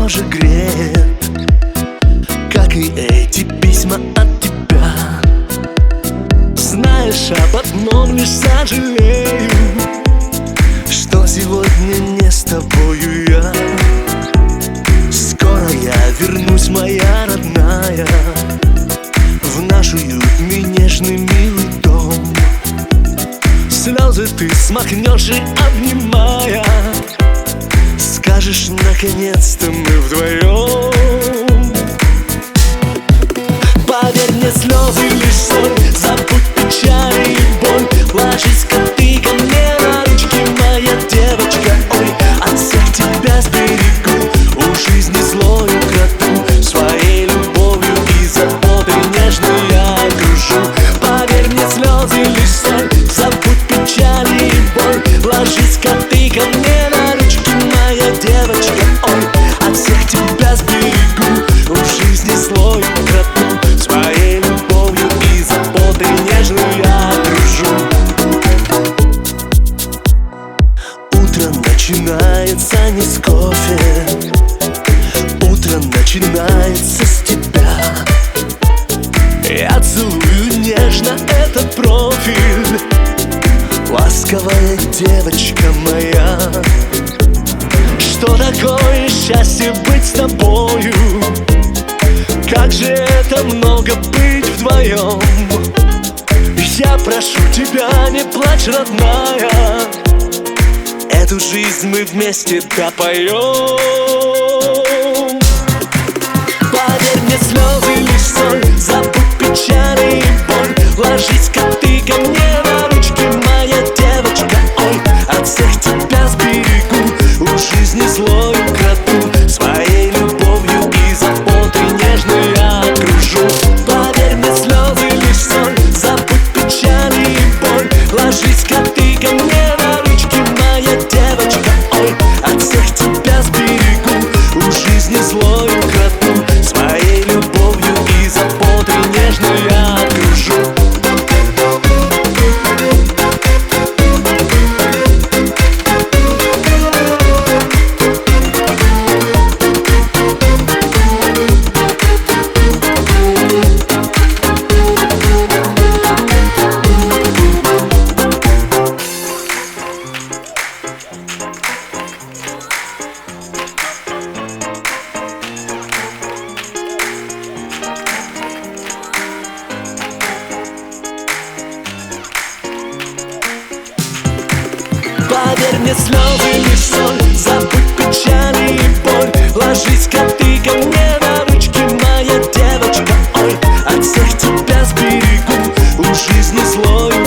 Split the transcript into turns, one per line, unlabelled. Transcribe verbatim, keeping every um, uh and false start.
тоже греет, как и эти письма от тебя. Знаешь, об одном лишь сожалею, что сегодня не с тобою я. Скоро я вернусь, моя родная, в наш уютный, нежный, милый дом. Слезы ты смахнешь и, обнимая, скажешь, наконец-то мы вдвоем. Поверь мне, слезы лишь соль, забудь печаль и боль. Ложись-ка ты ко мне на ручки, моя девочка. Ой, от всех тебя сберегу, у жизни злой украду, своей любовью и заботой нежной я окружу. Поверь мне, слезы лишь соль, забудь печаль и боль. Ложись-ка ты ко мне на ручки, моя девочка. Ой, от всех тебя сберегу, у жизни злой украду, своей любовью и заботой нежной я окружу. Утро начинается не с кофе, утро начинается с тебя. Я целую нежно этот профиль, ласковая девочка моя. Что такое счастье быть с тобою? Как же это много быть вдвоем. Я прошу тебя, не плачь, родная, эту жизнь мы вместе допоем. Поверь мне, слезы лишь соль, забудь печаль и боль. Ложись-ка ты ко мне на ручки, моя девочка. Ой, от всех тебя сберегу, у жизни злой украду, своей любовью и заботой нежной я окружу. Поверь мне, слезы лишь соль, забудь печаль и боль. Ложись-ка ты ко мне на ручки, моя девочка. Ой, от всех тебя сберегу, у жизни злой украду, своей любовью и заботой нежной я окружу. Поверь мне, слезы лишь соль, забудь печаль и боль. Ложись-ка ты ко мне на ручки, моя девочка. Ой, от всех тебя сберегу, у жизни злой